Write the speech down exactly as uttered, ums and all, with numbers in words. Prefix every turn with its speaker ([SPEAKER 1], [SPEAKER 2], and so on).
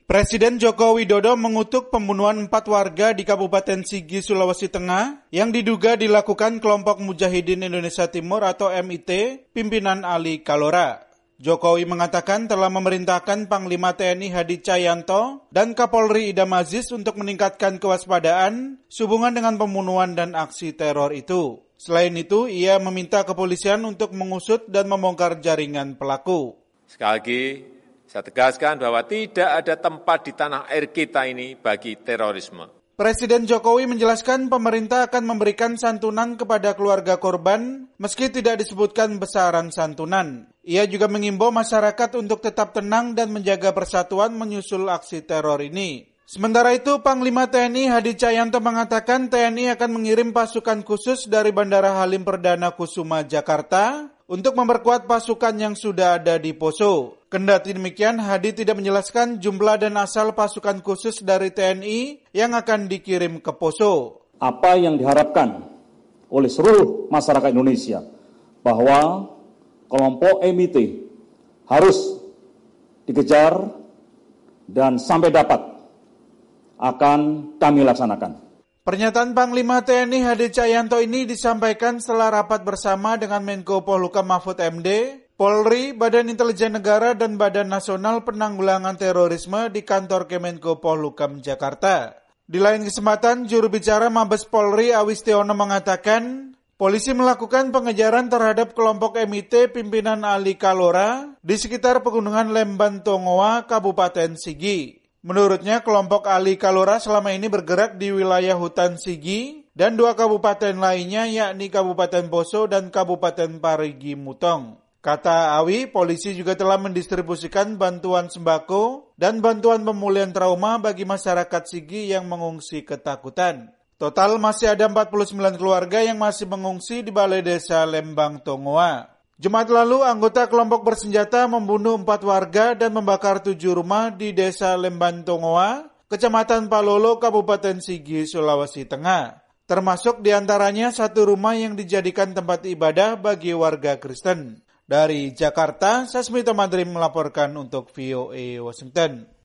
[SPEAKER 1] Presiden Joko Widodo mengutuk pembunuhan empat warga di Kabupaten Sigi, Sulawesi Tengah yang diduga dilakukan kelompok Mujahidin Indonesia Timur atau M I T, pimpinan Ali Kalora. Jokowi mengatakan telah memerintahkan Panglima T N I Hadi Cahyanto dan Kapolri Idam Aziz untuk meningkatkan kewaspadaan sehubungan dengan pembunuhan dan aksi teror itu. Selain itu, ia meminta kepolisian untuk mengusut dan membongkar jaringan pelaku.
[SPEAKER 2] Sekali lagi, saya tegaskan bahwa tidak ada tempat di tanah air kita ini bagi terorisme.
[SPEAKER 1] Presiden Jokowi menjelaskan pemerintah akan memberikan santunan kepada keluarga korban meski tidak disebutkan besaran santunan. Ia juga mengimbau masyarakat untuk tetap tenang dan menjaga persatuan menyusul aksi teror ini. Sementara itu, Panglima T N I Hadi Cahyanto mengatakan T N I akan mengirim pasukan khusus dari Bandara Halim Perdana Kusuma, Jakarta untuk memperkuat pasukan yang sudah ada di Poso. Kendati demikian, Hadi tidak menjelaskan jumlah dan asal pasukan khusus dari T N I yang akan dikirim ke Poso.
[SPEAKER 3] Apa yang diharapkan oleh seluruh masyarakat Indonesia bahwa kelompok M I T harus dikejar dan sampai dapat akan kami laksanakan.
[SPEAKER 1] Pernyataan Panglima T N I Hadi Cahyanto ini disampaikan setelah rapat bersama dengan Menko Polhukam Mahfud M D, Polri, Badan Intelijen Negara, dan Badan Nasional Penanggulangan Terorisme di kantor Kemenko Polhukam Jakarta. Di lain kesempatan, juru bicara Mabes Polri Awistiono mengatakan, polisi melakukan pengejaran terhadap kelompok M I T pimpinan Ali Kalora di sekitar pegunungan Lemban Tongoa, Kabupaten Sigi. Menurutnya, kelompok Ali Kalora selama ini bergerak di wilayah hutan Sigi dan dua kabupaten lainnya yakni Kabupaten Poso dan Kabupaten Parigi Mutong. Kata Awi, polisi juga telah mendistribusikan bantuan sembako dan bantuan pemulihan trauma bagi masyarakat Sigi yang mengungsi ketakutan. Total masih ada empat puluh sembilan keluarga yang masih mengungsi di Balai Desa Lembang Tongoa. Jumat lalu, anggota kelompok bersenjata membunuh empat warga dan membakar tujuh rumah di Desa Lemban Tongoa, Kecamatan Palolo, Kabupaten Sigi, Sulawesi Tengah. Termasuk diantaranya satu rumah yang dijadikan tempat ibadah bagi warga Kristen. Dari Jakarta, Sasmito Madrim melaporkan untuk V O A Washington.